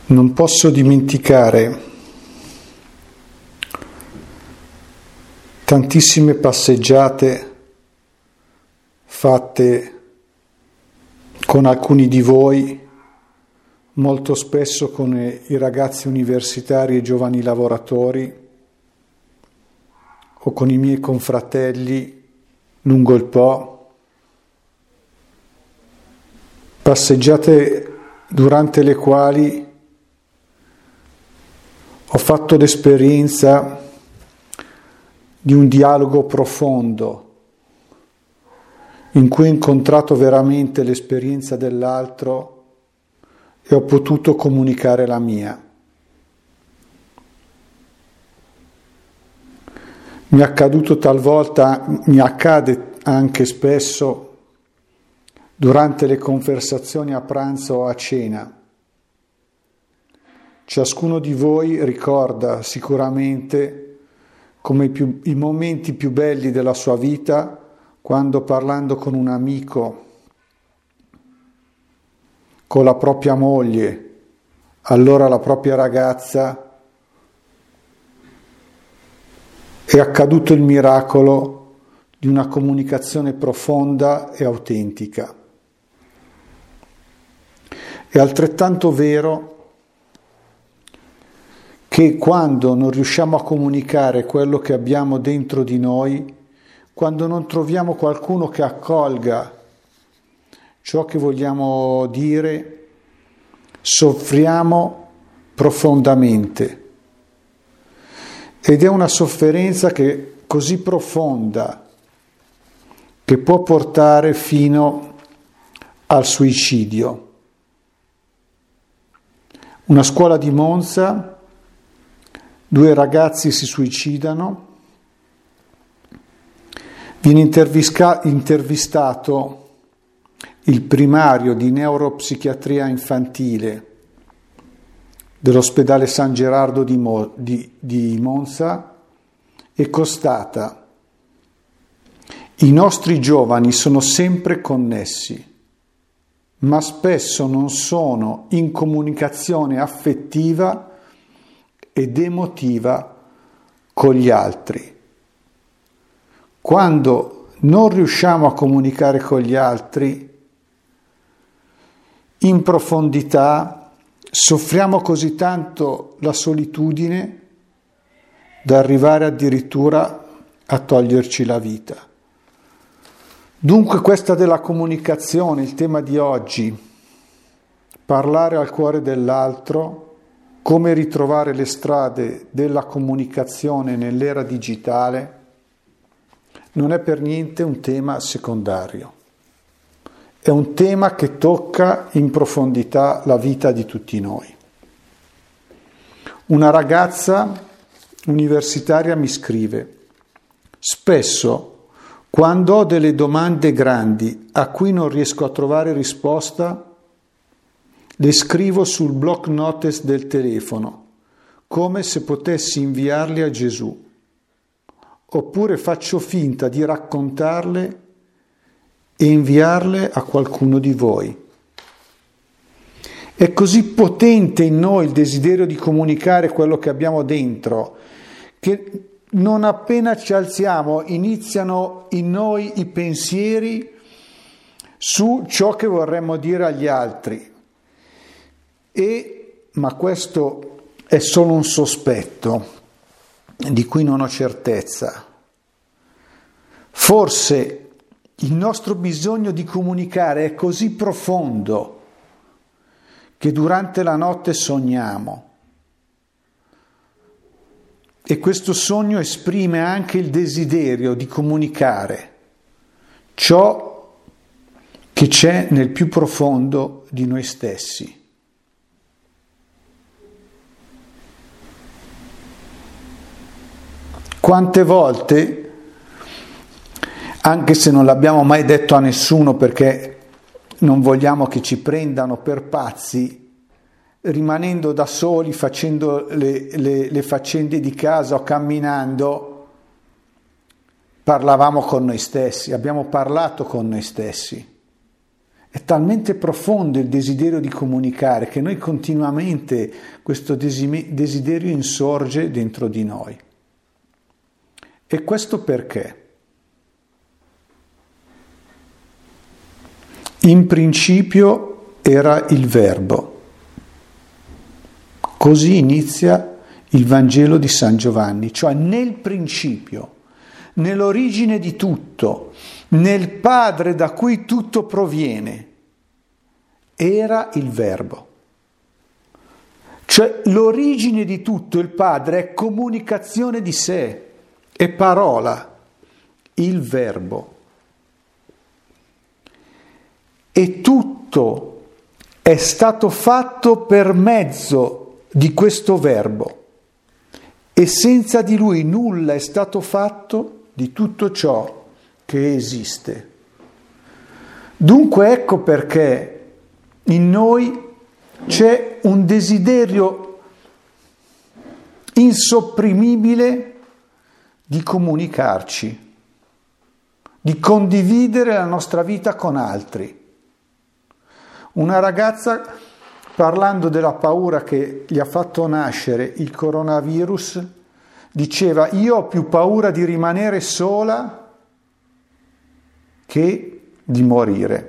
Non posso dimenticare tantissime passeggiate fatte con alcuni di voi, molto spesso con i ragazzi universitari e giovani lavoratori o con i miei confratelli lungo il Po. Passeggiate durante le quali ho fatto l'esperienza di un dialogo profondo in cui ho incontrato veramente l'esperienza dell'altro e ho potuto comunicare la mia. Mi è accaduto talvolta, mi accade anche spesso durante le conversazioni a pranzo o a cena. Ciascuno di voi ricorda sicuramente come i momenti più belli della sua vita quando parlando con un amico, con la propria moglie, allora la propria ragazza, è accaduto il miracolo di una comunicazione profonda e autentica. È altrettanto vero che quando non riusciamo a comunicare quello che abbiamo dentro di noi, quando non troviamo qualcuno che accolga ciò che vogliamo dire, soffriamo profondamente. Ed è una sofferenza che è così profonda che può portare fino al suicidio. Una scuola di Monza, 2 ragazzi si suicidano, viene intervistato il primario di neuropsichiatria infantile dell'ospedale San Gerardo di Monza e constata: i nostri giovani sono sempre connessi, ma spesso non sono in comunicazione affettiva ed emotiva con gli altri. Quando non riusciamo a comunicare con gli altri in profondità, soffriamo così tanto la solitudine da arrivare addirittura a toglierci la vita. Dunque questa della comunicazione, il tema di oggi, parlare al cuore dell'altro, come ritrovare le strade della comunicazione nell'era digitale, non è per niente un tema secondario. È un tema che tocca in profondità la vita di tutti noi. Una ragazza universitaria mi scrive: spesso, quando ho delle domande grandi a cui non riesco a trovare risposta, le scrivo sul block notice del telefono, come se potessi inviarle a Gesù. Oppure faccio finta di raccontarle e inviarle a qualcuno di voi. È così potente in noi il desiderio di comunicare quello che abbiamo dentro, che non appena ci alziamo iniziano in noi i pensieri su ciò che vorremmo dire agli altri. Ma questo è solo un sospetto di cui non ho certezza. Forse il nostro bisogno di comunicare è così profondo che durante la notte sogniamo. E questo sogno esprime anche il desiderio di comunicare ciò che c'è nel più profondo di noi stessi. Quante volte, anche se non l'abbiamo mai detto a nessuno perché non vogliamo che ci prendano per pazzi, rimanendo da soli, facendo le faccende di casa o camminando, parlavamo con noi stessi, abbiamo parlato con noi stessi. È talmente profondo il desiderio di comunicare che noi continuamente questo desiderio insorge dentro di noi. E questo perché? In principio era il Verbo. Così inizia il Vangelo di San Giovanni, cioè nel principio, nell'origine di tutto, nel Padre da cui tutto proviene, era il Verbo. Cioè l'origine di tutto, il Padre, è comunicazione di sé, è parola, il Verbo. E tutto è stato fatto per mezzo di questo Verbo. E senza di lui nulla è stato fatto di tutto ciò che esiste. Dunque ecco perché in noi c'è un desiderio insopprimibile di comunicarci, di condividere la nostra vita con altri. Una ragazza, parlando della paura che gli ha fatto nascere il coronavirus, diceva: io ho più paura di rimanere sola che di morire.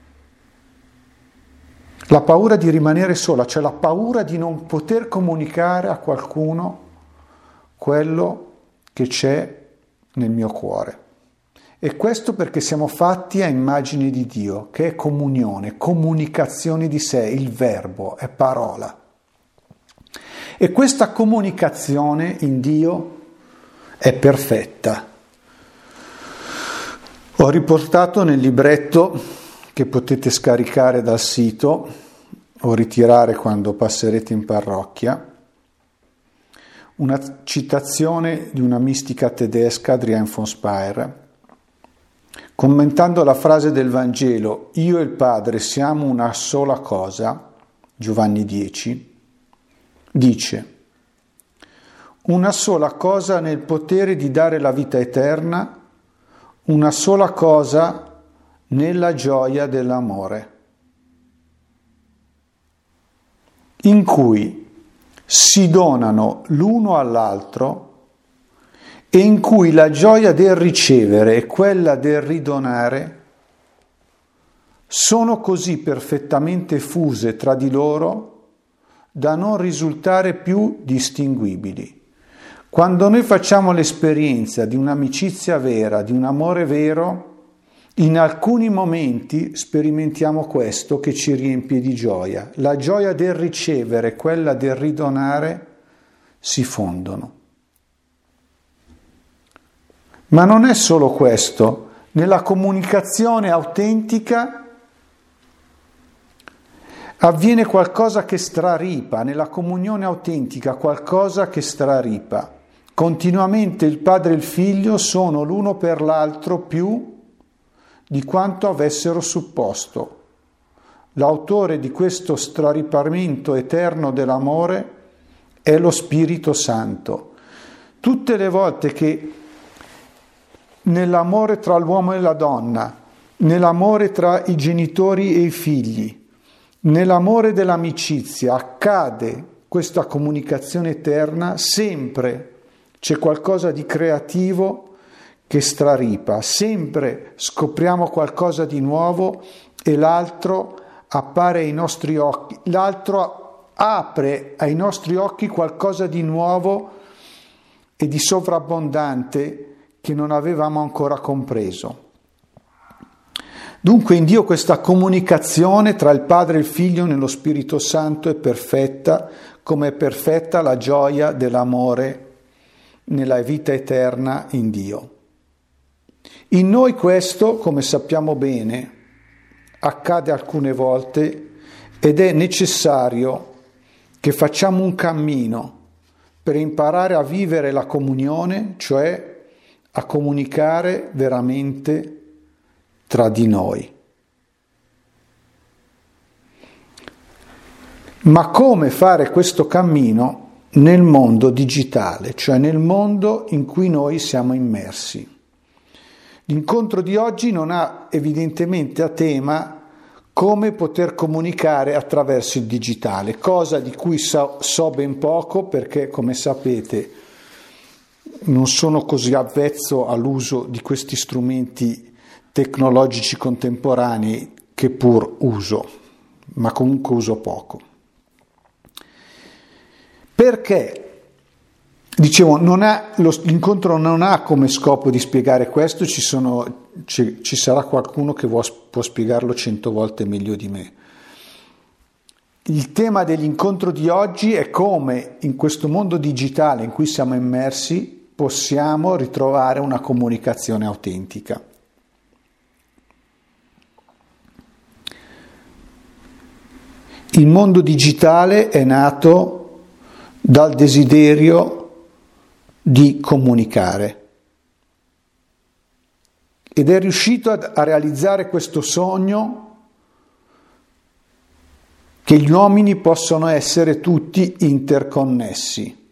La paura di rimanere sola, cioè la paura di non poter comunicare a qualcuno quello che c'è nel mio cuore. E questo perché siamo fatti a immagine di Dio, che è comunione, comunicazione di sé, il Verbo, è parola. E questa comunicazione in Dio è perfetta. Ho riportato nel libretto che potete scaricare dal sito o ritirare quando passerete in parrocchia, una citazione di una mistica tedesca, Adrienne von Speyer, commentando la frase del Vangelo "Io e il Padre siamo una sola cosa", Giovanni 10, dice: una sola cosa nel potere di dare la vita eterna, una sola cosa nella gioia dell'amore, in cui si donano l'uno all'altro e in cui la gioia del ricevere e quella del ridonare sono così perfettamente fuse tra di loro da non risultare più distinguibili. Quando noi facciamo l'esperienza di un'amicizia vera, di un amore vero, in alcuni momenti sperimentiamo questo che ci riempie di gioia. La gioia del ricevere e quella del ridonare si fondono. Ma non è solo questo. Nella comunicazione autentica avviene qualcosa che straripa, nella comunione autentica qualcosa che straripa. Continuamente il Padre e il Figlio sono l'uno per l'altro più di quanto avessero supposto. L'autore di questo straripamento eterno dell'amore è lo Spirito Santo. Tutte le volte che nell'amore tra l'uomo e la donna, nell'amore tra i genitori e i figli, nell'amore dell'amicizia accade questa comunicazione eterna, sempre c'è qualcosa di creativo che straripa, sempre scopriamo qualcosa di nuovo e l'altro appare ai nostri occhi, l'altro apre ai nostri occhi qualcosa di nuovo e di sovrabbondante che non avevamo ancora compreso. Dunque in Dio questa comunicazione tra il Padre e il Figlio nello Spirito Santo è perfetta, come è perfetta la gioia dell'amore nella vita eterna in Dio. In noi questo, come sappiamo bene, accade alcune volte ed è necessario che facciamo un cammino per imparare a vivere la comunione, cioè a comunicare veramente tra di noi. Ma come fare questo cammino nel mondo digitale, cioè nel mondo in cui noi siamo immersi? L'incontro di oggi non ha evidentemente a tema come poter comunicare attraverso il digitale, cosa di cui so ben poco perché, come sapete, non sono così avvezzo all'uso di questi strumenti tecnologici contemporanei che pur uso, ma comunque uso poco. Perché? Dicevo, l'incontro non ha come scopo di spiegare questo, ci sarà qualcuno che può spiegarlo 100 volte meglio di me. Il tema dell'incontro di oggi è come in questo mondo digitale in cui siamo immersi possiamo ritrovare una comunicazione autentica. Il mondo digitale è nato dal desiderio di comunicare ed è riuscito a realizzare questo sogno che gli uomini possono essere tutti interconnessi.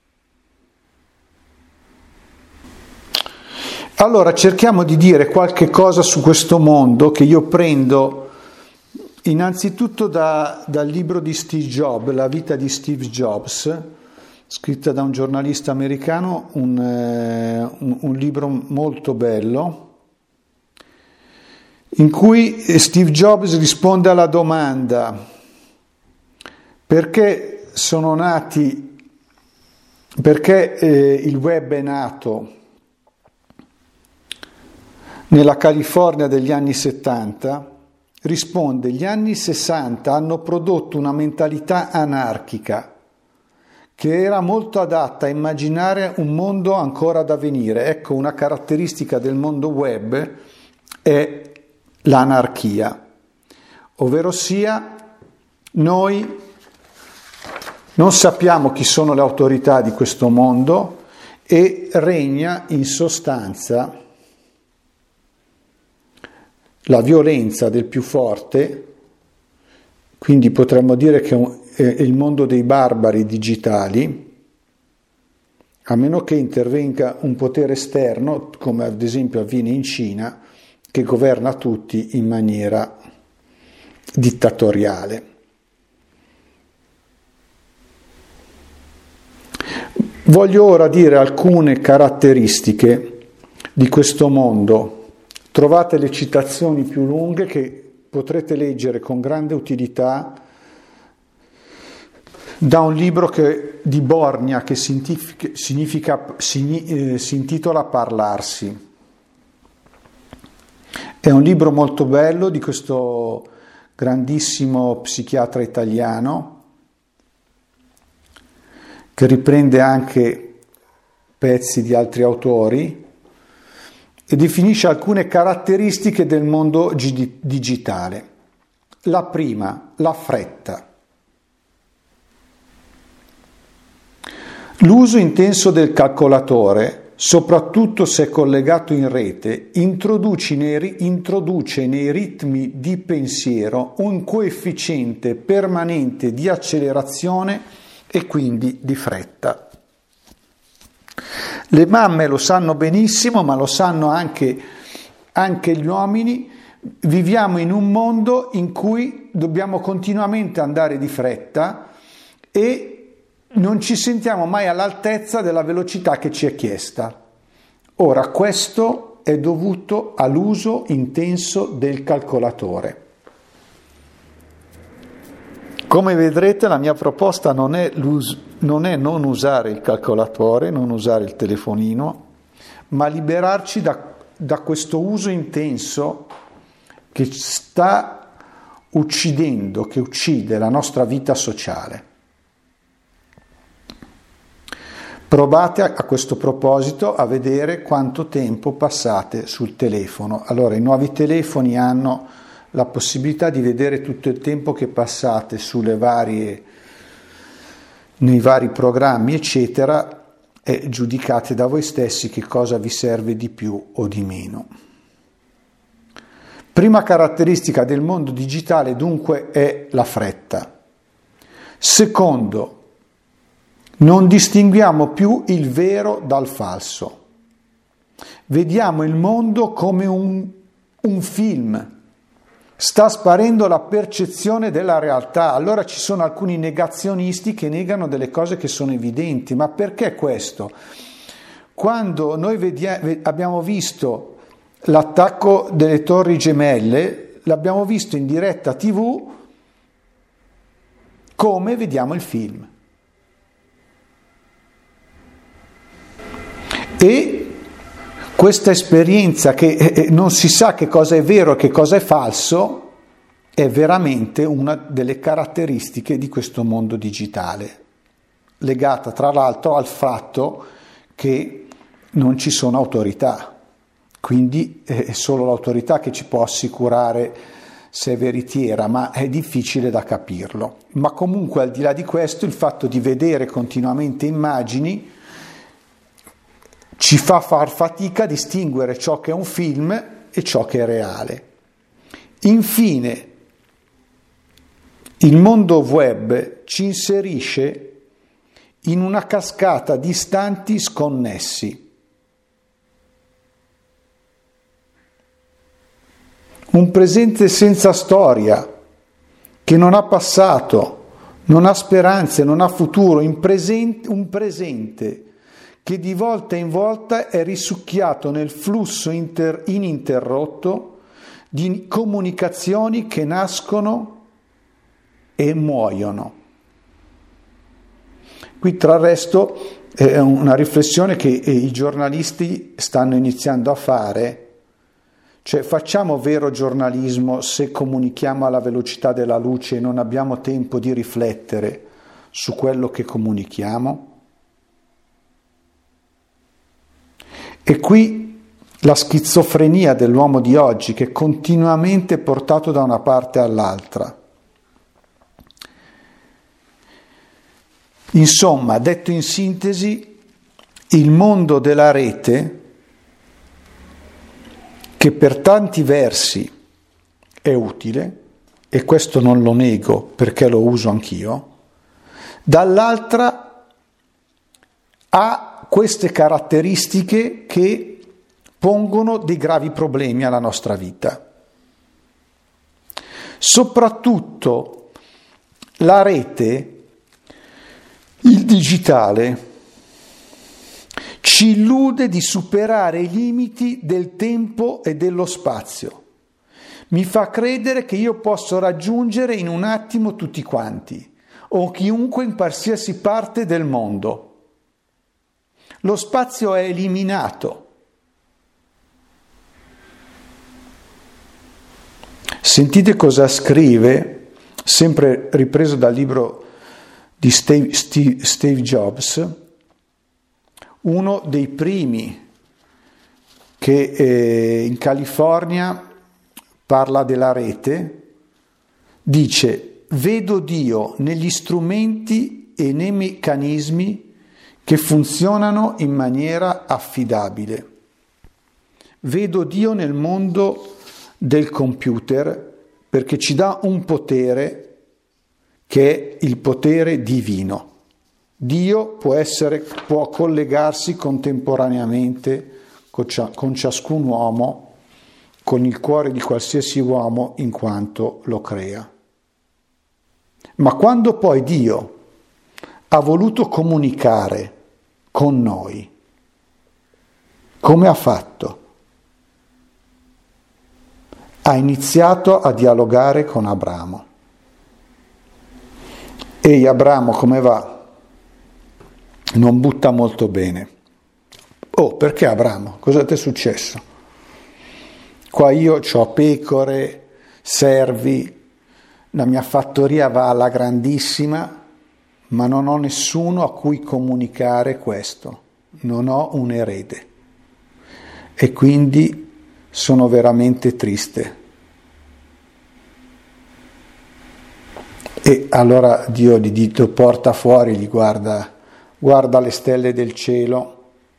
Allora cerchiamo di dire qualche cosa su questo mondo che io prendo innanzitutto dal libro di Steve Jobs, La vita di Steve Jobs, scritta da un giornalista americano, un libro molto bello, in cui Steve Jobs risponde alla domanda perché il web è nato nella California degli anni 70, risponde: gli anni 60 hanno prodotto una mentalità anarchica che era molto adatta a immaginare un mondo ancora da venire. Ecco, una caratteristica del mondo web è l'anarchia, ovvero sia noi non sappiamo chi sono le autorità di questo mondo e regna in sostanza la violenza del più forte, quindi potremmo dire che è il mondo dei barbari digitali, a meno che intervenga un potere esterno, come ad esempio avviene in Cina, che governa tutti in maniera dittatoriale. Voglio ora dire alcune caratteristiche di questo mondo. Trovate le citazioni più lunghe che potrete leggere con grande utilità da un libro di Borgna che si intitola Parlarsi. È un libro molto bello di questo grandissimo psichiatra italiano che riprende anche pezzi di altri autori e definisce alcune caratteristiche del mondo digitale. La prima, la fretta. L'uso intenso del calcolatore, soprattutto se è collegato in rete, introduce nei ritmi di pensiero un coefficiente permanente di accelerazione e quindi di fretta. Le mamme lo sanno benissimo, ma lo sanno anche gli uomini. Viviamo in un mondo in cui dobbiamo continuamente andare di fretta e non ci sentiamo mai all'altezza della velocità che ci è chiesta. Ora, questo è dovuto all'uso intenso del calcolatore. Come vedrete, la mia proposta non è non usare il calcolatore, non usare il telefonino, ma liberarci da questo uso intenso che sta uccidendo, che uccide la nostra vita sociale. Provate a questo proposito a vedere quanto tempo passate sul telefono. Allora, i nuovi telefoni hanno la possibilità di vedere tutto il tempo che passate nei vari programmi, eccetera, e giudicate da voi stessi che cosa vi serve di più o di meno. Prima caratteristica del mondo digitale, dunque, è la fretta. Secondo, non distinguiamo più il vero dal falso. Vediamo il mondo come un film, sta sparendo la percezione della realtà. Allora ci sono alcuni negazionisti che negano delle cose che sono evidenti. Ma perché questo? Quando noi abbiamo visto l'attacco delle Torri Gemelle, l'abbiamo visto in diretta TV come vediamo il film. E questa esperienza che non si sa che cosa è vero e che cosa è falso è veramente una delle caratteristiche di questo mondo digitale, legata tra l'altro al fatto che non ci sono autorità, quindi è solo l'autorità che ci può assicurare se è veritiera, ma è difficile da capirlo. Ma comunque, al di là di questo, il fatto di vedere continuamente immagini ci fa far fatica a distinguere ciò che è un film e ciò che è reale. Infine, il mondo web ci inserisce in una cascata di istanti sconnessi. Un presente senza storia, che non ha passato, non ha speranze, non ha futuro, un presente che di volta in volta è risucchiato nel flusso ininterrotto di comunicazioni che nascono e muoiono. Qui, tra il resto, è una riflessione che i giornalisti stanno iniziando a fare. Cioè, facciamo vero giornalismo se comunichiamo alla velocità della luce e non abbiamo tempo di riflettere su quello che comunichiamo? E qui la schizofrenia dell'uomo di oggi, che è continuamente portato da una parte all'altra. Insomma, detto in sintesi, il mondo della rete, che per tanti versi è utile, e questo non lo nego perché lo uso anch'io, dall'altra ha queste caratteristiche che pongono dei gravi problemi alla nostra vita. Soprattutto la rete, il digitale, ci illude di superare i limiti del tempo e dello spazio. Mi fa credere che io posso raggiungere in un attimo tutti quanti, o chiunque in qualsiasi parte del mondo. Lo spazio è eliminato. Sentite cosa scrive, sempre ripreso dal libro di Steve Jobs, uno dei primi che in California parla della rete, dice: vedo Dio negli strumenti e nei meccanismi che funzionano in maniera affidabile. Vedo Dio nel mondo del computer perché ci dà un potere che è il potere divino. Dio può collegarsi contemporaneamente con ciascun uomo, con il cuore di qualsiasi uomo in quanto lo crea. Ma quando poi Dio ha voluto comunicare con noi, come ha fatto? Ha iniziato a dialogare con Abramo. Ehi Abramo, come va? Non butta molto bene. Oh, perché Abramo? Cosa ti è successo? Qua io ho pecore, servi, la mia fattoria va alla grandissima, ma non ho nessuno a cui comunicare questo. Non ho un erede. E quindi sono veramente triste. E allora Dio lo porta fuori, gli guarda le stelle del cielo.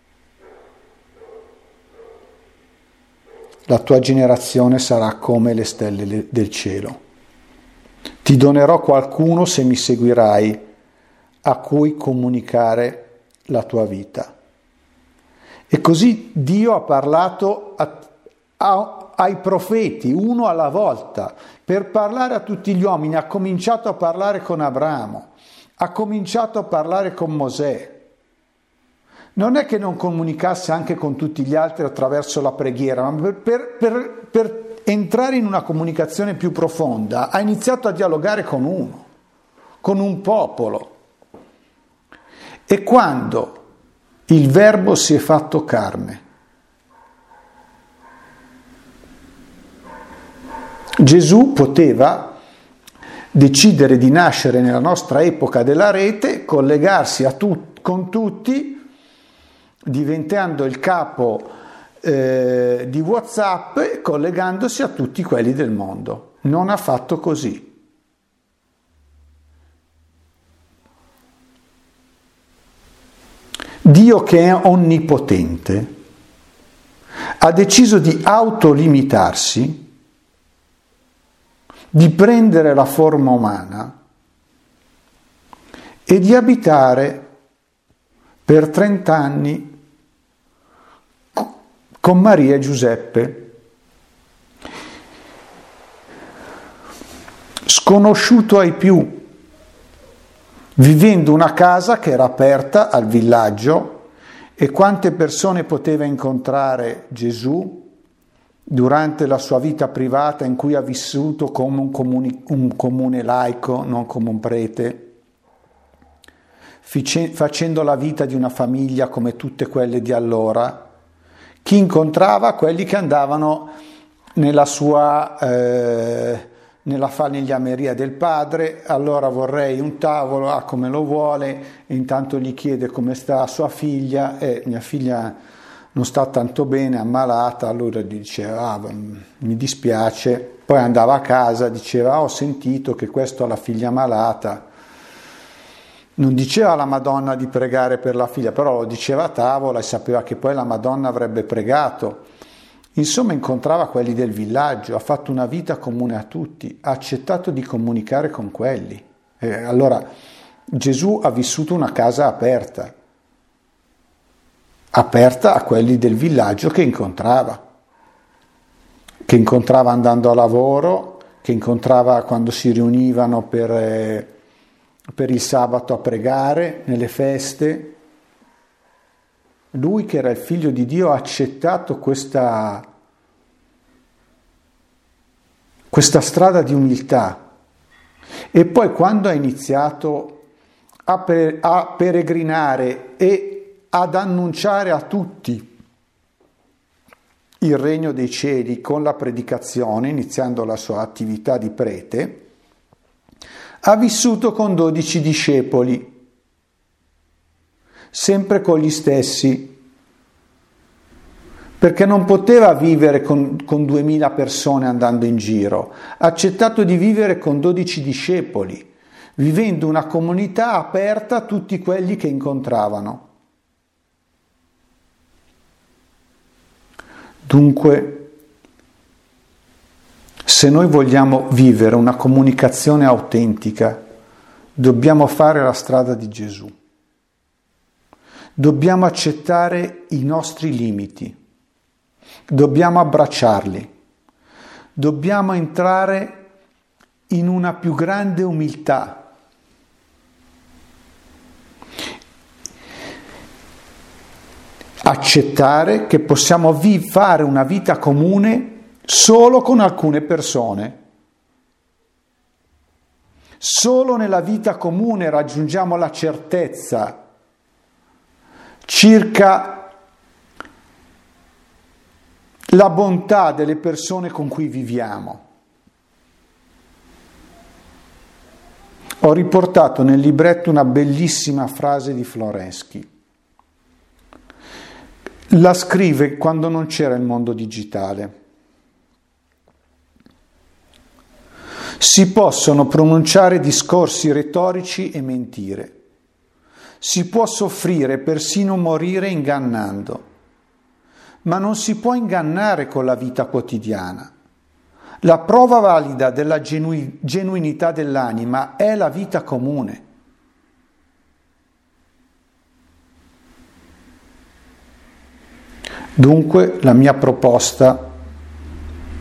La tua generazione sarà come le stelle del cielo. Ti donerò qualcuno, se mi seguirai, a cui comunicare la tua vita. E così Dio ha parlato ai profeti, uno alla volta, per parlare a tutti gli uomini. Ha cominciato a parlare con Abramo, ha cominciato a parlare con Mosè. Non è che non comunicasse anche con tutti gli altri attraverso la preghiera, ma per entrare in una comunicazione più profonda ha iniziato a dialogare con uno, con un popolo. E quando il Verbo si è fatto carne, Gesù poteva decidere di nascere nella nostra epoca della rete, collegarsi con tutti, diventando il capo di WhatsApp e collegandosi a tutti quelli del mondo. Non ha fatto così. Dio, che è onnipotente, ha deciso di autolimitarsi, di prendere la forma umana e di abitare per 30 anni con Maria e Giuseppe, sconosciuto ai più, vivendo una casa che era aperta al villaggio. E quante persone poteva incontrare Gesù durante la sua vita privata, in cui ha vissuto come un comune laico, non come un prete, facendo la vita di una famiglia come tutte quelle di allora. Chi incontrava? Quelli che andavano nella falegnameria del padre. Allora vorrei un tavolo, come lo vuole, e intanto gli chiede come sta sua figlia, e mia figlia non sta tanto bene, ammalata. Allora gli diceva, mi dispiace. Poi andava a casa, diceva, ho sentito che questo ha la figlia malata. Non diceva alla Madonna di pregare per la figlia, però lo diceva a tavola e sapeva che poi la Madonna avrebbe pregato. Insomma, incontrava quelli del villaggio, ha fatto una vita comune a tutti, ha accettato di comunicare con quelli. Allora, Gesù ha vissuto una casa aperta a quelli del villaggio che incontrava andando a lavoro, che incontrava quando si riunivano per il sabato a pregare, nelle feste. Lui, che era il figlio di Dio, ha accettato questa strada di umiltà. E poi, quando ha iniziato a peregrinare e ad annunciare a tutti il regno dei cieli con la predicazione, iniziando la sua attività di prete, ha vissuto con 12 discepoli, sempre con gli stessi, perché non poteva vivere con 2000 persone andando in giro. Ha accettato di vivere con 12 discepoli, vivendo una comunità aperta a tutti quelli che incontravano. Dunque, se noi vogliamo vivere una comunicazione autentica, dobbiamo fare la strada di Gesù. Dobbiamo accettare i nostri limiti, dobbiamo abbracciarli, dobbiamo entrare in una più grande umiltà. Accettare che possiamo fare una vita comune solo con alcune persone. Solo nella vita comune raggiungiamo la certezza circa la bontà delle persone con cui viviamo. Ho riportato nel libretto una bellissima frase di Floreschi. La scrive quando non c'era il mondo digitale. Si possono pronunciare discorsi retorici e mentire. Si può soffrire, persino morire ingannando, ma non si può ingannare con la vita quotidiana. La prova valida della genuinità dell'anima è la vita comune. Dunque la mia proposta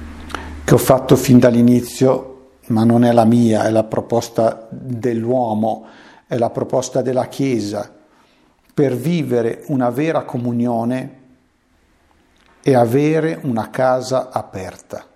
che ho fatto fin dall'inizio, ma non è la mia, è la proposta dell'uomo, è la proposta della Chiesa, per vivere una vera comunione e avere una casa aperta.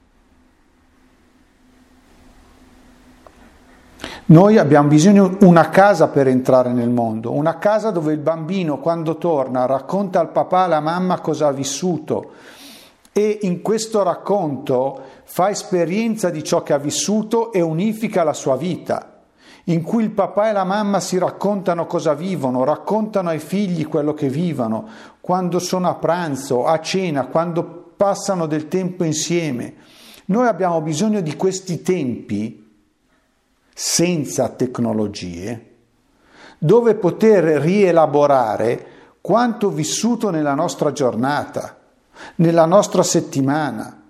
Noi abbiamo bisogno di una casa per entrare nel mondo, una casa dove il bambino quando torna racconta al papà e alla mamma cosa ha vissuto e in questo racconto fa esperienza di ciò che ha vissuto e unifica la sua vita, in cui il papà e la mamma si raccontano cosa vivono, raccontano ai figli quello che vivono, quando sono a pranzo, a cena, quando passano del tempo insieme. Noi abbiamo bisogno di questi tempi senza tecnologie, dove poter rielaborare quanto vissuto nella nostra giornata, nella nostra settimana.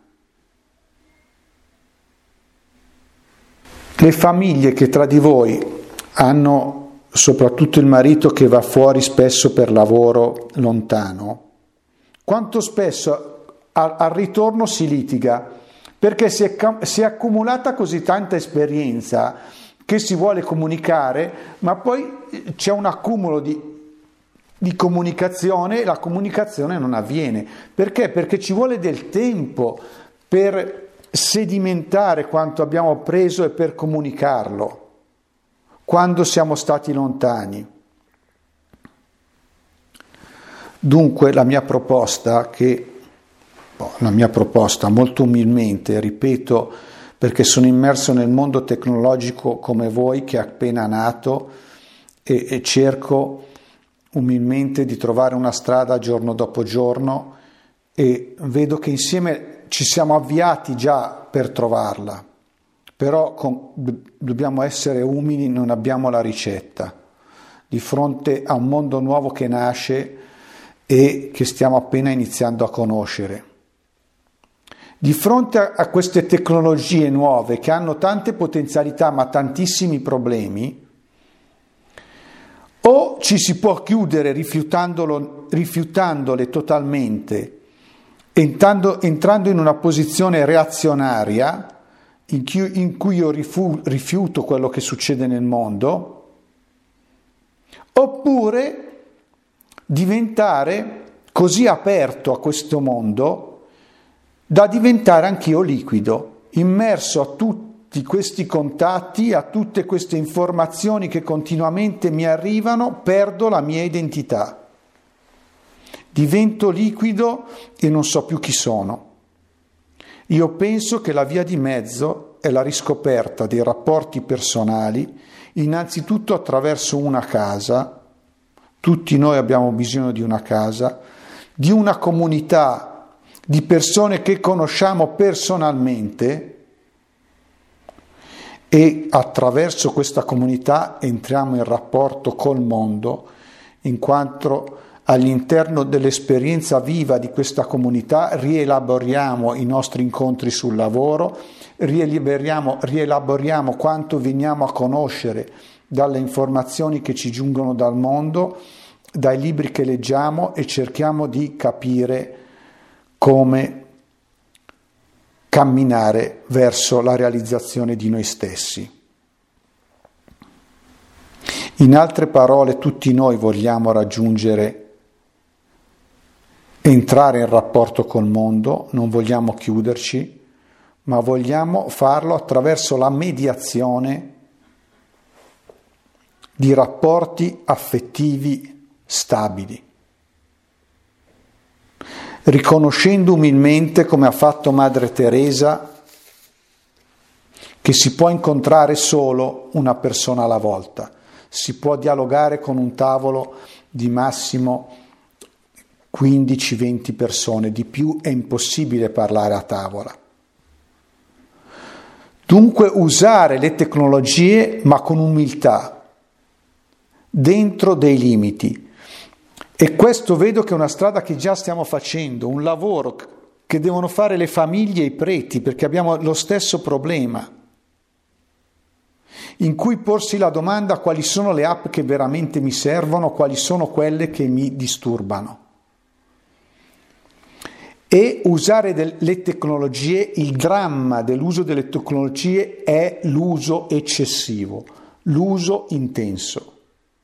Le famiglie che tra di voi hanno, soprattutto il marito che va fuori spesso per lavoro lontano, quanto spesso al ritorno si litiga perché si è accumulata così tanta esperienza che si vuole comunicare, ma poi c'è un accumulo di comunicazione e la comunicazione non avviene. Perché? Perché ci vuole del tempo per sedimentare quanto abbiamo appreso e per comunicarlo quando siamo stati lontani. Dunque la mia proposta molto umilmente, ripeto, perché sono immerso nel mondo tecnologico come voi che è appena nato e cerco umilmente di trovare una strada giorno dopo giorno e vedo che insieme ci siamo avviati già per trovarla, però dobbiamo essere umili, non abbiamo la ricetta di fronte a un mondo nuovo che nasce e che stiamo appena iniziando a conoscere. Di fronte a queste tecnologie nuove che hanno tante potenzialità ma tantissimi problemi, o ci si può chiudere rifiutandole totalmente, entrando in una posizione reazionaria in cui io rifiuto quello che succede nel mondo, oppure diventare così aperto a questo mondo da diventare anch'io liquido, immerso a tutti questi contatti, a tutte queste informazioni che continuamente mi arrivano, perdo la mia identità. Divento liquido e non so più chi sono. Io penso che la via di mezzo è la riscoperta dei rapporti personali, innanzitutto attraverso una casa. Tutti noi abbiamo bisogno di una casa, di una comunità di persone che conosciamo personalmente e attraverso questa comunità entriamo in rapporto col mondo, in quanto all'interno dell'esperienza viva di questa comunità rielaboriamo i nostri incontri sul lavoro, rielaboriamo quanto veniamo a conoscere dalle informazioni che ci giungono dal mondo, dai libri che leggiamo e cerchiamo di capire come camminare verso la realizzazione di noi stessi. In altre parole, tutti noi vogliamo entrare in rapporto col mondo, non vogliamo chiuderci, ma vogliamo farlo attraverso la mediazione di rapporti affettivi stabili, riconoscendo umilmente, come ha fatto Madre Teresa, che si può incontrare solo una persona alla volta, si può dialogare con un tavolo di massimo 15-20 persone, di più è impossibile parlare a tavola. Dunque usare le tecnologie ma con umiltà, dentro dei limiti. E questo vedo che è una strada che già stiamo facendo, un lavoro che devono fare le famiglie e i preti, perché abbiamo lo stesso problema, in cui porsi la domanda: quali sono le app che veramente mi servono, quali sono quelle che mi disturbano. E usare le tecnologie, il dramma dell'uso delle tecnologie è l'uso eccessivo, l'uso intenso.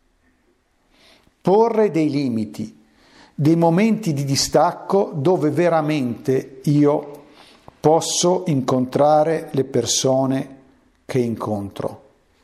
Porre dei limiti, dei momenti di distacco dove veramente io posso incontrare le persone che incontro.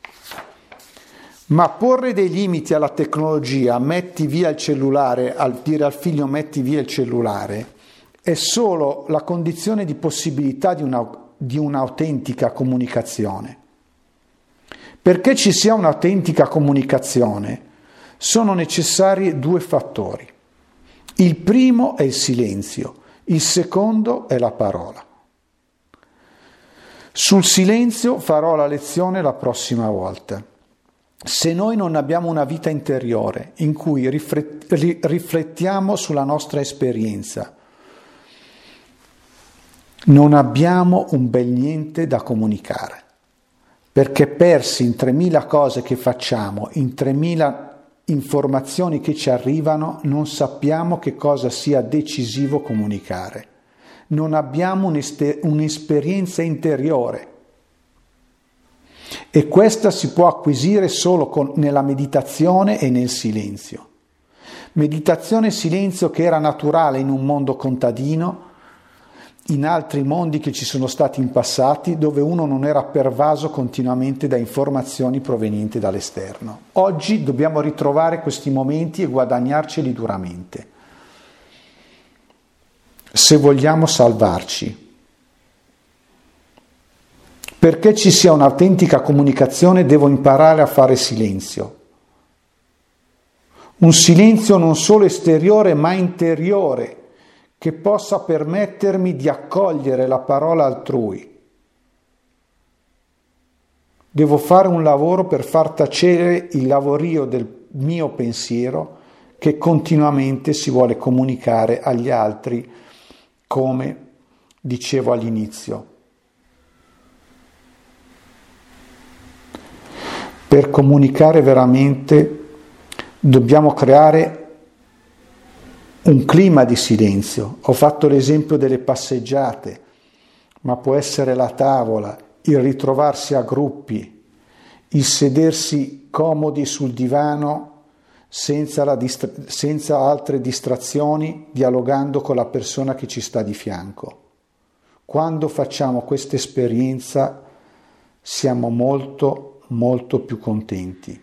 Ma porre dei limiti alla tecnologia, metti via il cellulare, al dire al figlio metti via il cellulare, è solo la condizione di possibilità di un'autentica comunicazione. Perché ci sia un'autentica comunicazione sono necessari due fattori. Il primo è il silenzio, il secondo è la parola. Sul silenzio farò la lezione la prossima volta. Se noi non abbiamo una vita interiore in cui riflettiamo sulla nostra esperienza, non abbiamo un bel niente da comunicare, perché persi in 3.000 cose che facciamo, in 3.000 informazioni che ci arrivano, non sappiamo che cosa sia decisivo comunicare. Non abbiamo un'esperienza interiore e questa si può acquisire solo nella meditazione e nel silenzio. Meditazione e silenzio che era naturale in un mondo contadino, in altri mondi che ci sono stati in passati, dove uno non era pervaso continuamente da informazioni provenienti dall'esterno. Oggi dobbiamo ritrovare questi momenti e guadagnarceli duramente, se vogliamo salvarci. Perché ci sia un'autentica comunicazione devo imparare a fare silenzio. Un silenzio non solo esteriore ma interiore, che possa permettermi di accogliere la parola altrui. Devo fare un lavoro per far tacere il lavorio del mio pensiero che continuamente si vuole comunicare agli altri, come dicevo all'inizio. Per comunicare veramente dobbiamo creare un clima di silenzio. Ho fatto l'esempio delle passeggiate, ma può essere la tavola, il ritrovarsi a gruppi, il sedersi comodi sul divano senza altre distrazioni, dialogando con la persona che ci sta di fianco. Quando facciamo questa esperienza siamo molto, molto più contenti.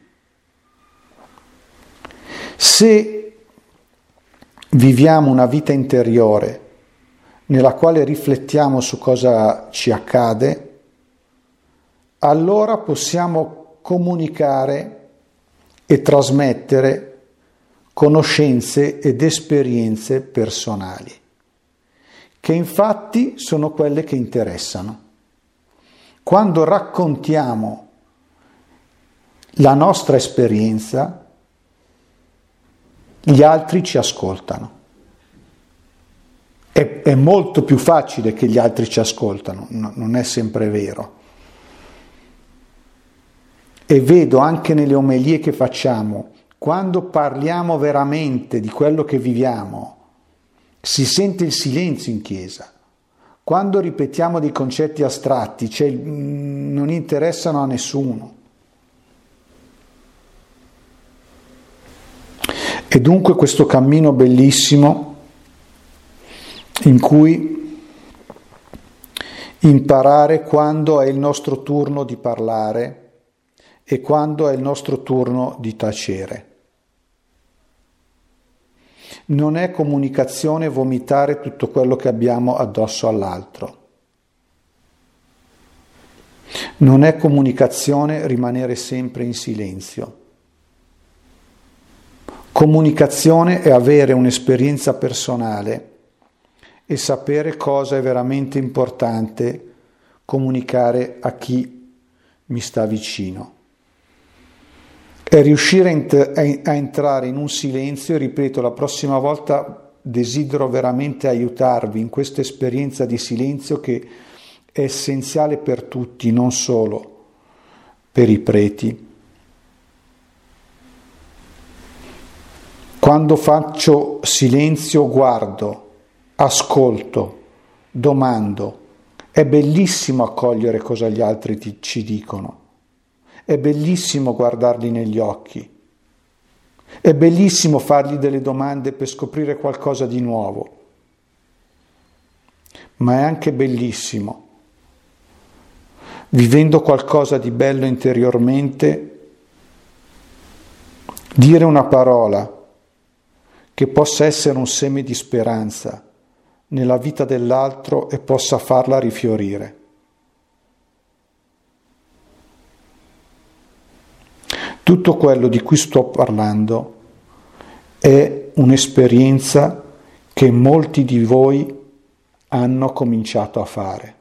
Se viviamo una vita interiore nella quale riflettiamo su cosa ci accade, allora possiamo comunicare e trasmettere conoscenze ed esperienze personali, che infatti sono quelle che interessano. Quando raccontiamo la nostra esperienza, gli altri ci ascoltano. È molto più facile che gli altri ci ascoltano, non è sempre vero. E vedo anche nelle omelie che facciamo, quando parliamo veramente di quello che viviamo, si sente il silenzio in chiesa. Quando ripetiamo dei concetti astratti, non interessano a nessuno. E dunque questo cammino bellissimo in cui imparare quando è il nostro turno di parlare e quando è il nostro turno di tacere. Non è comunicazione vomitare tutto quello che abbiamo addosso all'altro. Non è comunicazione rimanere sempre in silenzio. Comunicazione è avere un'esperienza personale e sapere cosa è veramente importante comunicare a chi mi sta vicino. È riuscire a entrare in un silenzio, e ripeto, la prossima volta desidero veramente aiutarvi in questa esperienza di silenzio che è essenziale per tutti, non solo per i preti. Quando faccio silenzio guardo ascolto, domando. È bellissimo accogliere cosa gli altri ci dicono, è bellissimo guardarli negli occhi, è bellissimo fargli delle domande per scoprire qualcosa di nuovo, ma è anche bellissimo, vivendo qualcosa di bello interiormente, dire una parola che possa essere un seme di speranza nella vita dell'altro e possa farla rifiorire. Tutto quello di cui sto parlando è un'esperienza che molti di voi hanno cominciato a fare.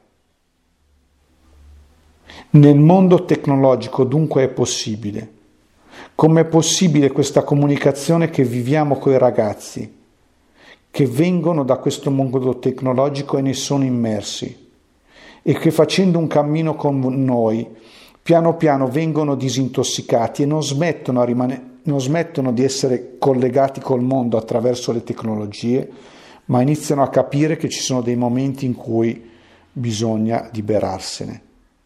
Nel mondo tecnologico dunque è possibile. Com'è possibile questa comunicazione che viviamo coi ragazzi, che vengono da questo mondo tecnologico e ne sono immersi e che facendo un cammino con noi piano piano vengono disintossicati e non smettono di essere collegati col mondo attraverso le tecnologie, ma iniziano a capire che ci sono dei momenti in cui bisogna liberarsene.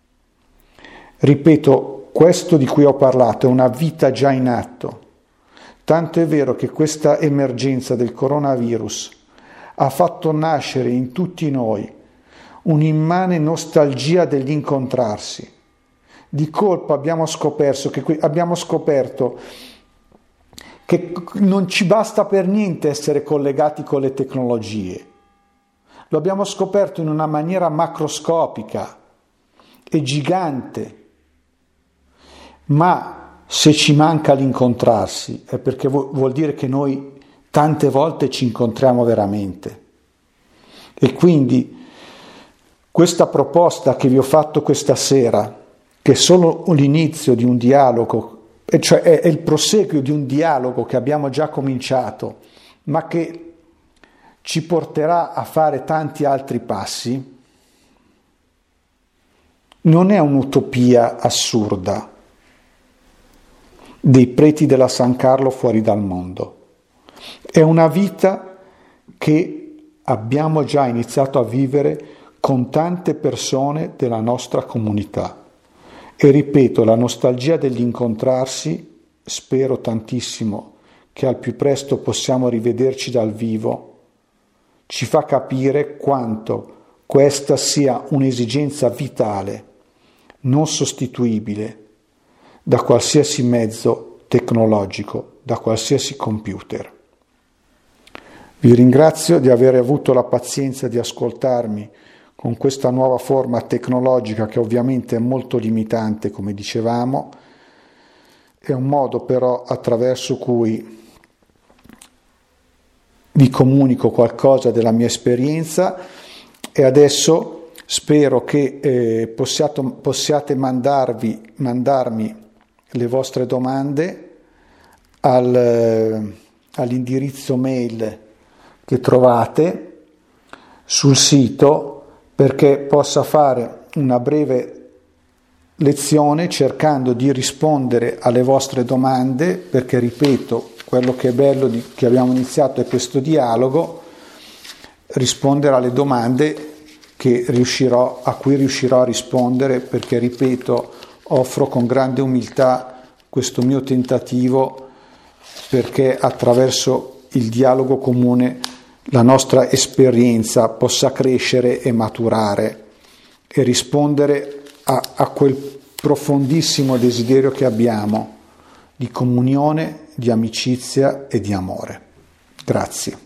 Ripeto, questo di cui ho parlato è una vita già in atto. Tanto è vero che questa emergenza del coronavirus ha fatto nascere in tutti noi un'immane nostalgia dell'incontrarsi. Di colpo abbiamo scoperto che non ci basta per niente essere collegati con le tecnologie. Lo abbiamo scoperto in una maniera macroscopica e gigante. Ma se ci manca l'incontrarsi è perché vuol dire che noi tante volte ci incontriamo veramente. E quindi questa proposta che vi ho fatto questa sera, che è solo l'inizio di un dialogo, cioè è il proseguio di un dialogo che abbiamo già cominciato, ma che ci porterà a fare tanti altri passi, non è un'utopia assurda dei preti della San Carlo fuori dal mondo. È una vita che abbiamo già iniziato a vivere con tante persone della nostra comunità. E ripeto, la nostalgia dell'incontrarsi, spero tantissimo che al più presto possiamo rivederci dal vivo, ci fa capire quanto questa sia un'esigenza vitale, non sostituibile da qualsiasi mezzo tecnologico, da qualsiasi computer. Vi ringrazio di aver avuto la pazienza di ascoltarmi con questa nuova forma tecnologica che ovviamente è molto limitante, come dicevamo, è un modo però attraverso cui vi comunico qualcosa della mia esperienza e adesso spero che possiate mandarmi le vostre domande all'indirizzo mail che trovate sul sito, perché possa fare una breve lezione cercando di rispondere alle vostre domande, perché ripeto, quello che è bello che abbiamo iniziato è questo dialogo, rispondere alle domande a cui riuscirò a rispondere, perché ripeto, offro con grande umiltà questo mio tentativo perché attraverso il dialogo comune la nostra esperienza possa crescere e maturare e rispondere a quel profondissimo desiderio che abbiamo di comunione, di amicizia e di amore. Grazie.